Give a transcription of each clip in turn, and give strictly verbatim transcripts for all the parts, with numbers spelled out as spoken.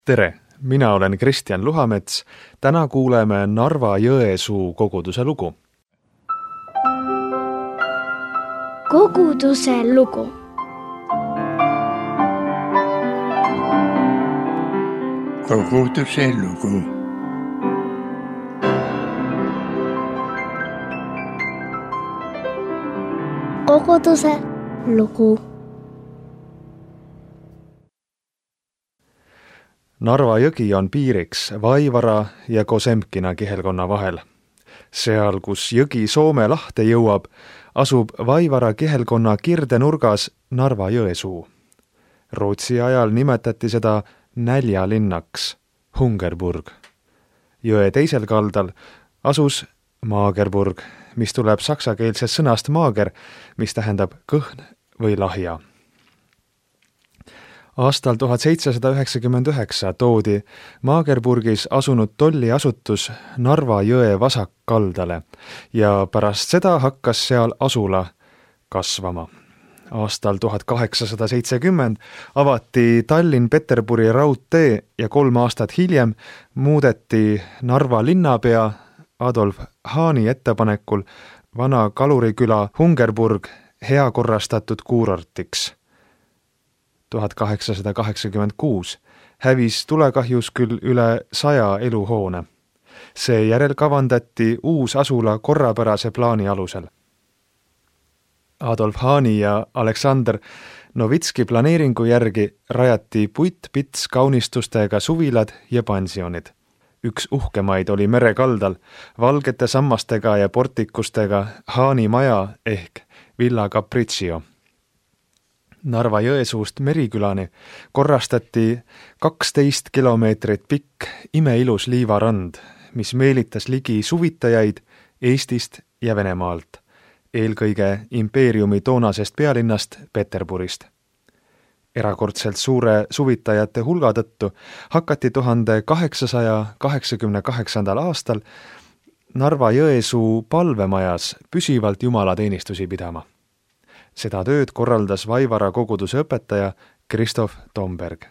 Tere, mina olen Kristjan Luhamets. Täna kuuleme Narva-Jõesuu koguduse lugu. Koguduse lugu. Koguduse lugu. Koguduse lugu. Narva jõgi on piiriks Vaivara ja Kosemkina kihelkonna vahel. Seal, kus jõgi Soome lahte jõuab, asub Vaivara kihelkonna kirdenurgas Narva-Jõesuu. Rootsi ajal nimetati seda näljalinnaks, Hungerburg. Jõe teisel kaldal asus Maagerburg, mis tuleb saksakeelsest sõnast maager, mis tähendab kõhn või lahja. Aastal tuhat seitsesada üheksakümmend üheksa toodi Maagerburgis asunud tolliasutus Narva jõe vasakkaldale ja pärast seda hakkas seal asula kasvama. Aastal tuhat kaheksasada seitsekümmend avati Tallinn-Peterburi raudtee ja kolm aastat hiljem muudeti Narva linnapea Adolf Haani ettepanekul vana kaluriküla Hungerburg heakorrastatud kuurortiks. tuhat kaheksasada kaheksakümmend kuus hävis tulekahjus küll üle saja eluhoone. Seejärel kavandati uus asula korrapärase plaani alusel. Adolf Haani ja Aleksander Novitski planeeringu järgi rajati puittpits kaunistustega suvilad ja pansionid. Üks uhkemaid oli merekaldal, valgete sammastega ja portikustega Haani maja ehk Villa Capriccio. Narva-Jõesuust Merikülani korrastati kaksteist kilomeetrit pikk imeilus liivarand, mis meelitas ligi suvitajaid Eestist ja Venemaalt, eelkõige impeeriumi toonasest pealinnast Peterburist. Erakordselt suure suvitajate hulga tõttu hakati tuhande kaheksasaja kaheksakümne kaheksandal aastal Narva-Jõesuu palvemajas püsivalt jumalateenistusi pidama. Seda tööd korraldas Vaivara koguduse õpetaja Kristof Tomberg.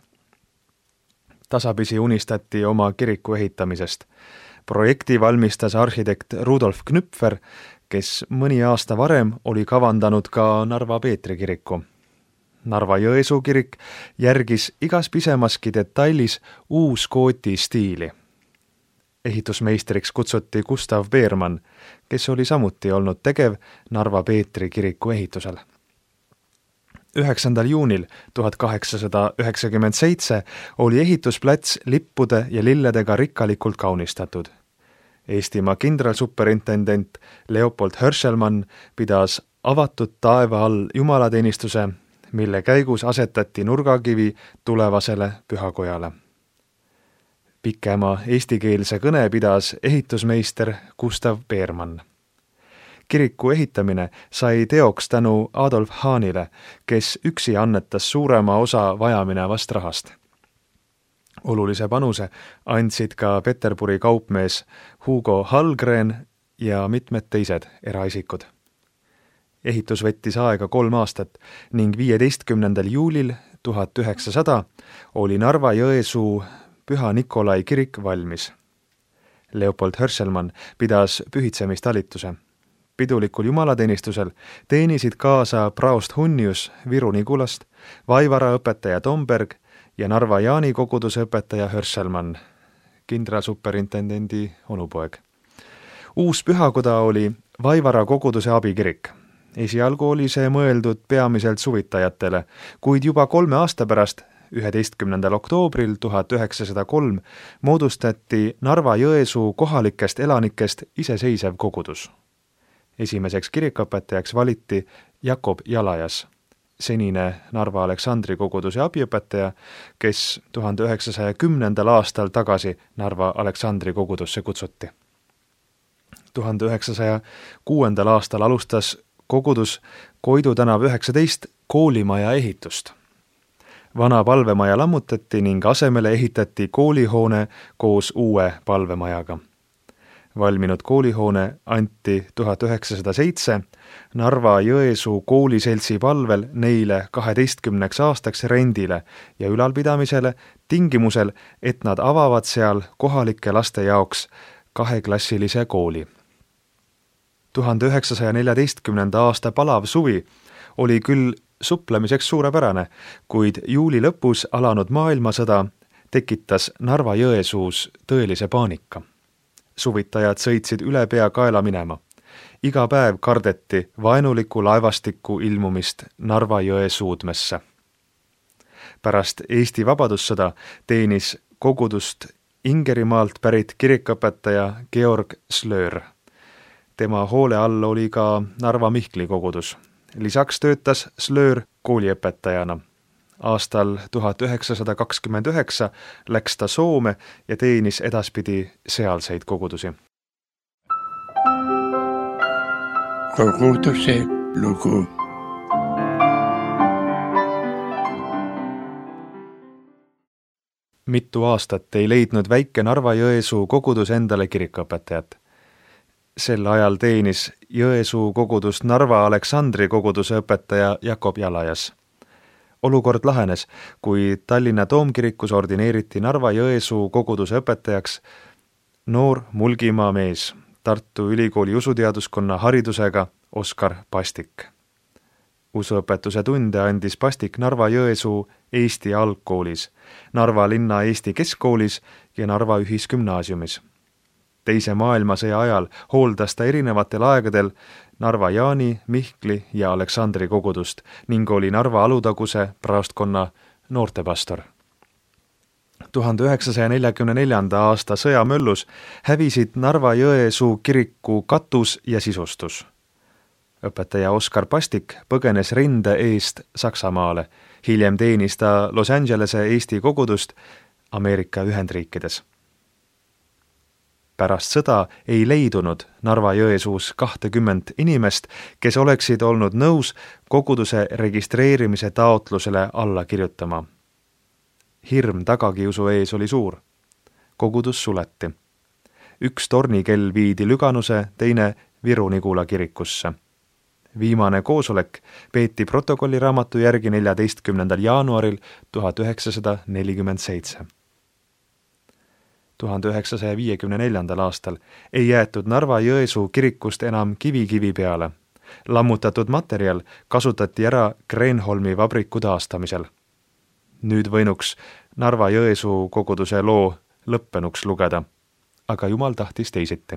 Tasapisi unistati oma kiriku ehitamisest. Projekti valmistas arhitekt Rudolf Knüpfer, kes mõni aasta varem oli kavandanud ka Narva Peetri kiriku. Narva-Jõesuu kirik järgis igas pisemaski detailis uuskooti stiili. Ehitusmeistriks kutsuti Gustav Beermann, kes oli samuti olnud tegev Narva Peetri kiriku ehitusel. üheksandal juunil tuhat kaheksasada üheksakümmend seitse oli ehitusplats lippude ja lilledega rikkalikult kaunistatud. Eestimaa kindralsuperintendent Leopold Hörselmann pidas avatud taeva all jumalateenistuse, mille käigus asetati nurgakivi tulevasele pühakojale. Pikema eestikeelse kõne pidas ehitusmeister Gustav Beermann. Kiriku ehitamine sai teoks tänu Adolf Haanile, kes üksi annetas suurema osa vajaminevast rahast. Olulise panuse andsid ka Peterburi kaupmees Hugo Hallgren ja mitmed teised eraisikud. Ehitus võttis aega kolm aastat ning viieteistkümnendal juulil tuhat üheksasada oli Narva-Jõesuu Püha Nikolai kirik valmis. Leopold Hörselmann pidas pühitsemistalituse. Pidulikul jumalateenistusel teenisid kaasa praost Hunnius Viru Nigulast, Vaivara õpetaja Tomberg ja Narva Jaani koguduse õpetaja Hörselmann, kindralsuperintendendi onupoeg. Uus pühakoda oli Vaivara koguduse abikirik. Esialgu oli see mõeldud peamiselt suvitajatele, kuid juba kolme aasta pärast üheteistkümnendal oktoobril tuhat üheksasada kolm moodustati Narva-Jõesuu kohalikest elanikest iseseisev kogudus. Esimeseks kirikuõpetajaks valiti Jakob Jalajas, senine Narva Aleksandri koguduse abiõpetaja, kes tuhande üheksasaja kümnendal aastal tagasi Narva Aleksandri kogudusse kutsuti. tuhande üheksasaja kuuendal aastal alustas kogudus Koidu tänav üheksateist koolimaja ehitust. Vana palvemaja lammutati ning asemele ehitati koolihoone koos uue palvemajaga. Valminud koolihoone anti tuhat üheksasada seitse Narva Jõesuu kooliseltsi palvel neile kaheteistkümneks aastaks rendile ja ülalpidamisele tingimusel, et nad avavad seal kohalike laste jaoks kaheklassilise kooli. tuhande üheksasaja neljateistkümnenda aasta palav suvi oli küll suplemiseks suurepärane, kuid juuli lõpus alanud maailmasõda tekitas Narva Jõesuus tõelise paanika. Suvitajad sõitsid üle pea kaela minema. Iga päev kardeti vaenuliku laevastiku ilmumist Narva jõe suudmesse. Pärast Eesti vabadussõda teenis kogudust Ingerimaalt pärit kirikuõpetaja Georg Slöör. Tema hoole all oli ka Narva Mihkli kogudus. Lisaks töötas Slöör kooliõpetajana. Aastal tuhat üheksasada kakskümmend üheksa läks ta Soome ja teenis edaspidi sealseid kogudusi. Koguduse lugu. Mitu aastat ei leidnud väike Narva Jõesuu kogudus endale kirikuõpetajat. Sel ajal teenis Jõesuu kogudust Narva Aleksandri koguduse õpetaja Jakob Jalajas. Olukord lahenes, kui Tallinna Toomkirikus ordineeriti Narva Jõesuu koguduse õpetajaks noor Mulgimaa mees, Tartu Ülikooli usuteaduskonna haridusega Oskar Pastik. Usuõpetuse tunde andis Pastik Narva Jõesuu Eesti algkoolis, Narva linna Eesti keskkoolis ja Narva ühisgümnaasiumis. Teise maailmasõja ajal hooldas ta erinevatel aegadel Narva Jaani, Mihkli ja Aleksandri kogudust ning oli Narva Alutaguse praostkonna noortepastor. tuhande üheksasaja neljakümne neljanda aasta sõjamöllus hävisid Narva Jõesuu kiriku katus ja sisustus. Õpetaja Oskar Pastik põgenes rinde eest Saksamaale, hiljem teenis ta Los Angelese Eesti kogudust Ameerika Ühendriikides. Pärast sõda ei leidunud Narva Jõesuus kahtekümmend inimest, kes oleksid olnud nõus koguduse registreerimise taotlusele alla kirjutama. Hirm tagakiusu ees oli suur. Kogudus suleti. Üks tornikell viidi Lüganuse, teine Viru-Nigula kirikusse. Viimane koosolek peeti protokolliraamatu järgi neljateistkümnendal jaanuaril tuhat üheksasada nelikümmend seitse. tuhande üheksasaja viiekümne neljandal aastal ei jäetud Narva Jõesuu kirikust enam kivi kivi peale. Lammutatud materjal kasutati ära Kreenholmi vabriku taastamisel. Nüüd võinuks Narva Jõesuu koguduse loo lõppenuks lugeda, aga Jumal tahtis teisiti.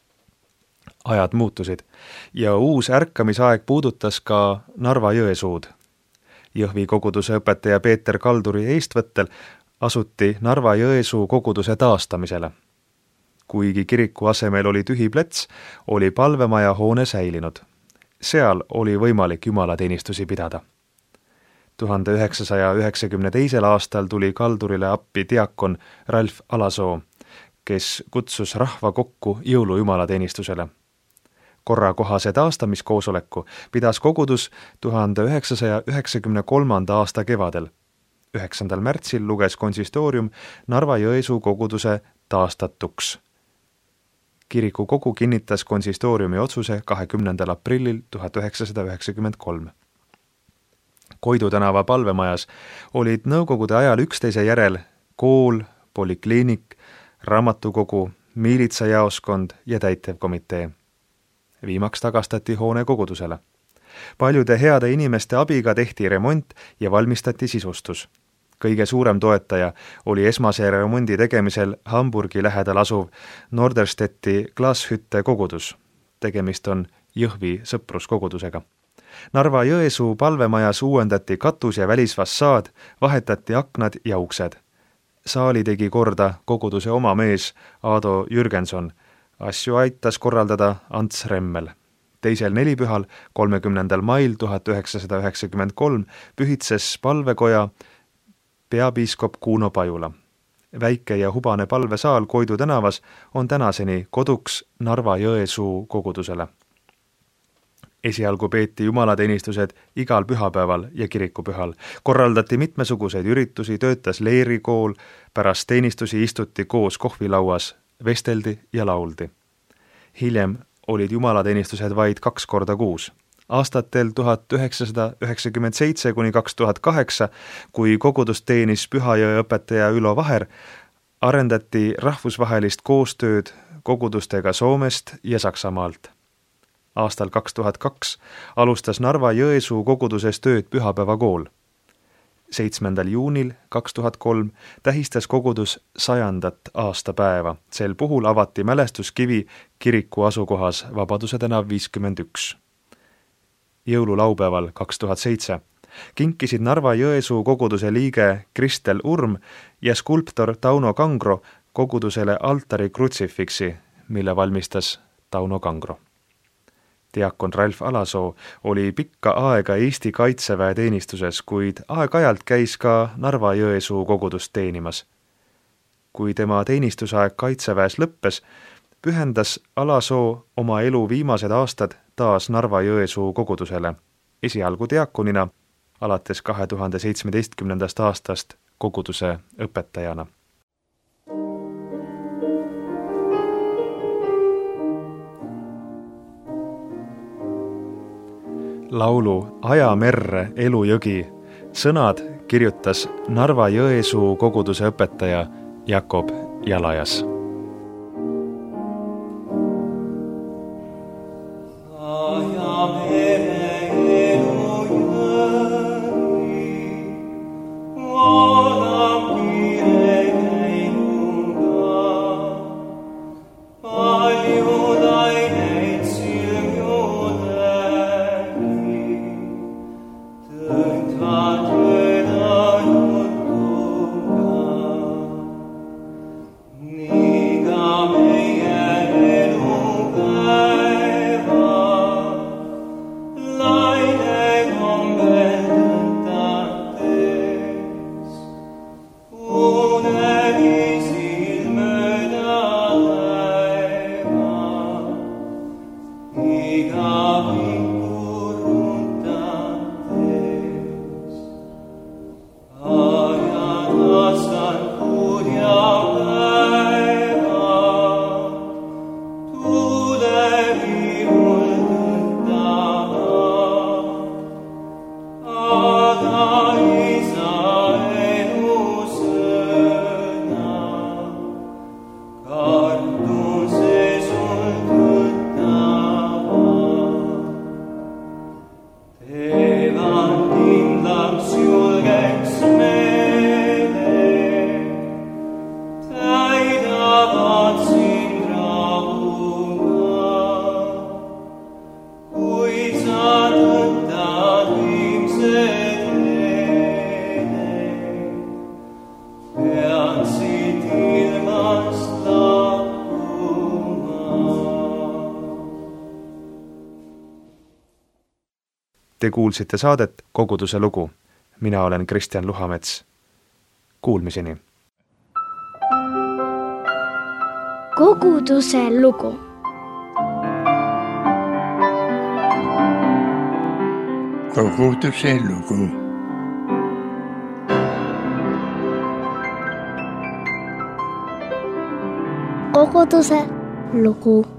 Ajad muutusid ja uus ärkamisaeg puudutas ka Narva Jõesuud. Jõhvi koguduse õpetaja Peeter Kalduri eestvõttel asuti Narva Jõesuu koguduse taastamisele. Kuigi kiriku asemel oli tühi plets, oli palvemaja hoone säilinud. Seal oli võimalik jumalateenistusi pidada. tuhande üheksasaja üheksakümne teisel aastal tuli Kaldurile appi diakon Ralf Alasoo, kes kutsus rahva kokku jõulujumalateenistusele. Korrakohase taastamiskoosoleku pidas kogudus tuhande üheksasaja üheksakümne kolmanda aasta kevadel. üheksandal märtsil luges konsistoorium Narva Jõesuu koguduse taastatuks. Kiriku kogu kinnitas konsistooriumi otsuse kahekümnendal aprillil tuhat üheksasada üheksakümmend kolm. Koidu tänava palvemajas olid nõukogude ajal üksteise järel kool, polikliinik, raamatukogu, miilitsajaoskond ja täitevkomitee. Viimaks tagastati hoone kogudusele. Paljude heade inimeste abiga tehti remont ja valmistati sisustus. Kõige suurem toetaja oli esmase remondi tegemisel Hamburgi lähedal asuv Norderstetti Glashütte kogudus. Tegemist on Jõhvi sõpruskogudusega. Narva Jõesuu palvemajas uuendati katus ja välisfassaad, vahetati aknad ja uksed. Saali tegi korda koguduse oma mees Aado Jürgenson. Asju aitas korraldada Ants Remmel. Teisel nelipühal, kolmekümnendal mail tuhat üheksasada üheksakümmend kolm, pühitses palvekoja peapiiskop Kuno Pajula. Väike ja hubane palvesaal Koidu tänavas on tänaseni koduks Narva Jõesuu kogudusele. Esialgu peeti jumalateenistused igal pühapäeval ja kirikupühal. Korraldati mitmesuguseid üritusi, töötas leerikool, pärast teenistusi istuti koos kohvilauas, vesteldi ja lauldi. Hiljem olid jumalateenistused vaid kaks korda kuus. Aastatel tuhat üheksasada üheksakümmend seitse kuni kaks tuhat kaheksa, kui kogudust teenis Pühajõe õpetaja Ülo Vaher, arendati rahvusvahelist koostööd kogudustega Soomest ja Saksamaalt. Aastal kaks tuhat kaks alustas Narva-Jõesuu koguduses tööd pühapäevakool. seitsmendal juunil kaks tuhat kolm tähistas kogudus sajandat aastapäeva. Sel puhul avati mälestuskivi kiriku asukohas Vabaduse tänav viiskümmend üks. Jõululaupäeval kaks tuhat seitse kinkisid Narva-Jõesuu koguduse liige Kristel Urm ja skulptor Tauno Kangro kogudusele altari krutsifiksi, mille valmistas Tauno Kangro. Diakon Ralf Alasoo oli pikka aega Eesti Kaitseväe teenistuses, kuid aeg-ajalt käis ka Narva-Jõesuu kogudust teenimas. Kui tema teenistusaeg Kaitseväes lõppes, pühendas Alasoo oma elu viimased aastad taas Narva-Jõesuu kogudusele, esialgu diakonina, alates kahe tuhande seitsmeteistkümnendast aastast koguduse õpetajana. Laulu Aja merre elujõgi sõnad kirjutas Narva-Jõesuu koguduse õpetaja Jakob Jalajas. Te kuulsite saadet Koguduse lugu. Mina olen Kristjan Luhamets. Kuulmiseni. Koguduse lugu. Koguduse lugu. Koguduse lugu.